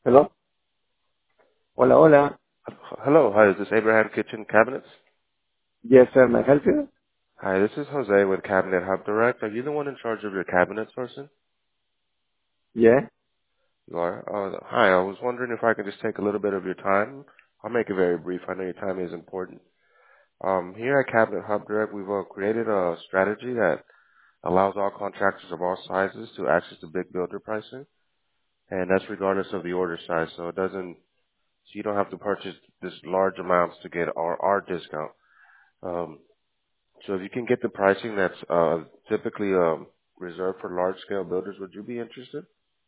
Hello? Hola, hola. Hello, hi, is this Abraham Kitchen Cabinets? Yes, sir. May I help you? Hi, this is Jose with Cabinet Hub Direct. Are you the one in charge of your cabinets person? Yeah. You are? Hi, I was wondering if I could just take a little bit of your time. I'll make it very brief. I know your time is important. Here at Cabinet Hub Direct, we've created a strategy that allows all contractors of all sizes to access the big builder pricing, and that's regardless of the order size. So you don't have to purchase this large amounts to get our discount. Um, So if you can get the pricing that's typically reserved for large scale builders, would you be interested?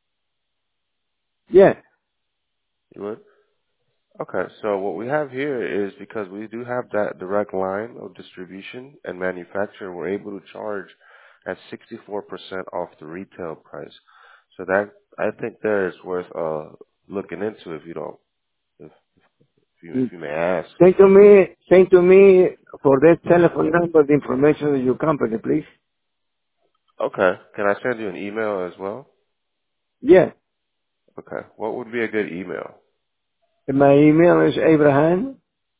Yeah. You would? Okay. So what we have here is because we do have that direct line of distribution and manufacturer, we're able to charge at 64% off the retail price. So that I think there is worth looking into if you don't if Mm. you may ask. Send to me for that telephone number the information of your company, please. Okay. Can I send you an email as well? Yeah. Okay. What would be a good email? My email is Abraham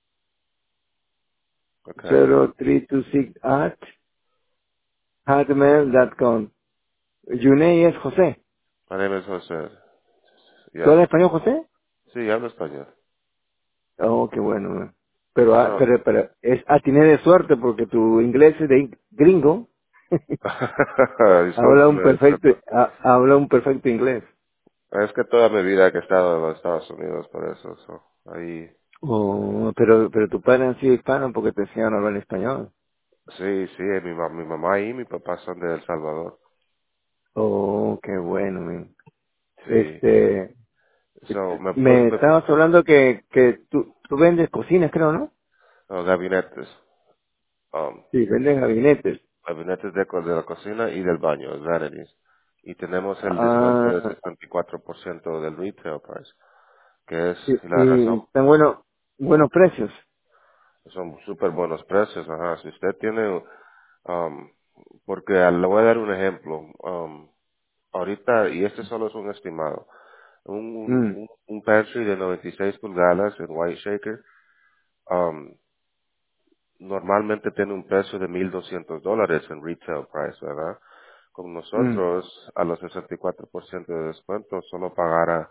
Okay. 0326 at hotmail.com. Your name is José. My name is Jose. ¿Tú Yes. hablas español, José? Sí, hablo español. Oh, qué bueno, man. Pero, No. tiene de suerte porque tu inglés es de gringo. Disculpe, Perfecto, disculpe. habla un perfecto inglés. Es que toda mi vida que he estado en los Estados Unidos, por eso. Ahí, Oh, pero tu padre han sido hispano porque te enseñaron a hablar español. sí, sí, mi mamá y mi papá son de El Salvador. Oh, qué bueno, man. Sí. Este, So, me estabas hablando que tú vendes cocinas, creo, ¿no? no, gabinetes. Sí, vendes gabinetes. Gabinetes de la cocina y del baño, vanities. Y tenemos el descuento de Ah, 64% del retail price, que es sí, la y razón. están buenos precios. Son súper buenos precios, ajá. Si usted tiene, um, porque le voy a dar un ejemplo. Ahorita, y este solo es un estimado, Mm, un pantry de 96 pulgadas en White Shaker, um, normalmente tiene un precio de $1,200 en retail price, ¿verdad? Con mm. nosotros, a los 64% de descuento, solo pagará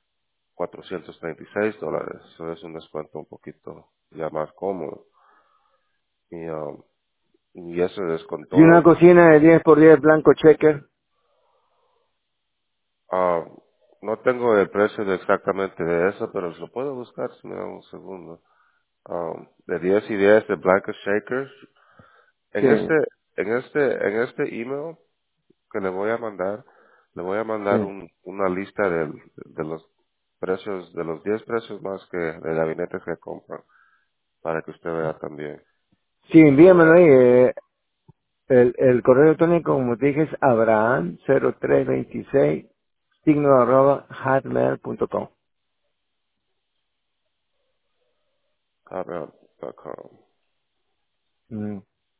$436. Eso es un descuento un poquito ya más cómodo. Y, y eso es con Y una todo. cocina de 10 por 10 blanco checker. Ah, no tengo el precio exactamente de eso, pero lo puedo buscar si me da un segundo. De 10 y 10 de Blanca Shakers. En Sí, este, en este email que le voy a mandar sí. una lista de los precios, de los 10 precios más que de gabinetes que compran, para que usted vea también. Sí, Se lo voy envíamelo ahí. a, El correo electrónico, como te dije, es abraham0326 @hotmail.com. hotmail.com. Mm.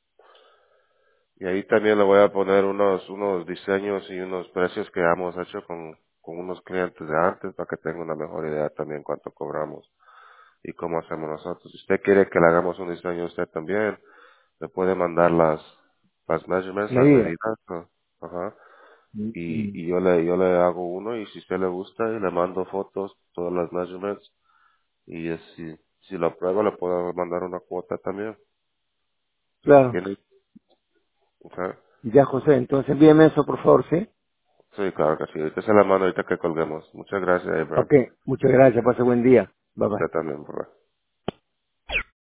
Y ahí también le voy a poner unos diseños y unos precios que hemos hecho con unos clientes de antes para que tenga una mejor idea también cuánto cobramos y cómo hacemos nosotros. Si usted quiere que le hagamos un diseño usted también, me puede mandar las measurements, las Medida. medidas, ¿no? Ajá. Mm, mm. Y yo le hago uno y si usted le gusta y le mando fotos, todas las measurements y si lo aprueba le puedo mandar una cuota también. Claro. ¿Tiene? Okay. Ya, José, entonces envíeme eso, por favor, ¿sí? Sí, claro que sí. Ahorita se la mando ahorita que colguemos. Muchas gracias, Abraham. Ok, muchas gracias, pase buen día. Bye bye. Usted también, bye.